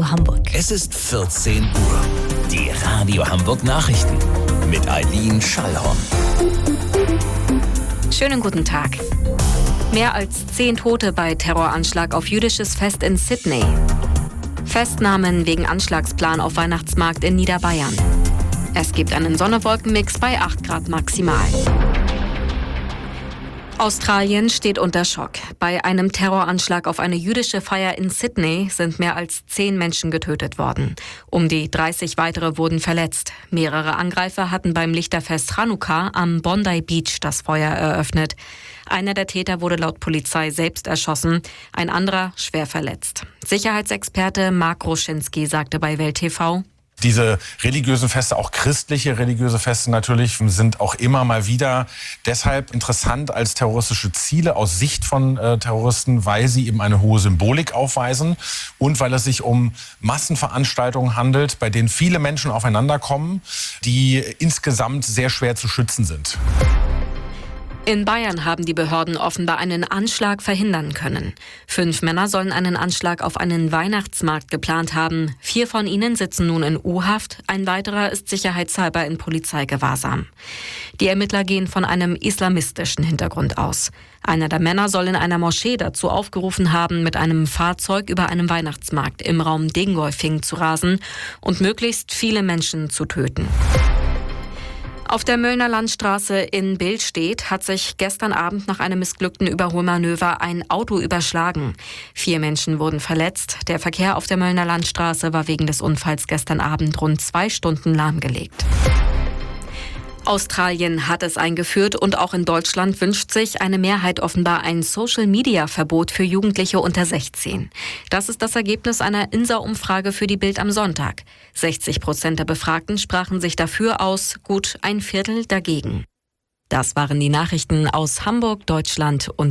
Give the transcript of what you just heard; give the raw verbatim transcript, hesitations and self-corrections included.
Radio Hamburg. Es ist vierzehn Uhr. Die Radio Hamburg Nachrichten mit Eileen Schallhorn. Schönen guten Tag. Mehr als zehn Tote bei Terroranschlag auf jüdisches Fest in Sydney. Festnahmen wegen Anschlagsplan auf Weihnachtsmarkt in Niederbayern. Es gibt einen Sonne-Wolken-Mix bei acht Grad maximal. Australien steht unter Schock. Bei einem Terroranschlag auf eine jüdische Feier in Sydney sind mehr als zehn Menschen getötet worden. Um die dreißig weitere wurden verletzt. Mehrere Angreifer hatten beim Lichterfest Chanukka am Bondi Beach das Feuer eröffnet. Einer der Täter wurde laut Polizei selbst erschossen, ein anderer schwer verletzt. Sicherheitsexperte Mark Ruschinski sagte bei Welt T V: Diese religiösen Feste, auch christliche religiöse Feste natürlich, sind auch immer mal wieder deshalb interessant als terroristische Ziele aus Sicht von äh, Terroristen, weil sie eben eine hohe Symbolik aufweisen und weil es sich um Massenveranstaltungen handelt, bei denen viele Menschen aufeinander kommen, die insgesamt sehr schwer zu schützen sind. In Bayern haben die Behörden offenbar einen Anschlag verhindern können. Fünf Männer sollen einen Anschlag auf einen Weihnachtsmarkt geplant haben. Vier von ihnen sitzen nun in U-Haft, ein weiterer ist sicherheitshalber in Polizeigewahrsam. Die Ermittler gehen von einem islamistischen Hintergrund aus. Einer der Männer soll in einer Moschee dazu aufgerufen haben, mit einem Fahrzeug über einem Weihnachtsmarkt im Raum Dingolfing zu rasen und möglichst viele Menschen zu töten. Auf der Möllner Landstraße in Billstedt hat sich gestern Abend nach einem missglückten Überholmanöver ein Auto überschlagen. Vier Menschen wurden verletzt. Der Verkehr auf der Möllner Landstraße war wegen des Unfalls gestern Abend rund zwei Stunden lahmgelegt. Australien hat es eingeführt und auch in Deutschland wünscht sich eine Mehrheit offenbar ein Social-Media-Verbot für Jugendliche unter sechzehn. Das ist das Ergebnis einer I N S A-Umfrage für die Bild am Sonntag. sechzig Prozent der Befragten sprachen sich dafür aus, gut ein Viertel dagegen. Das waren die Nachrichten aus Hamburg, Deutschland und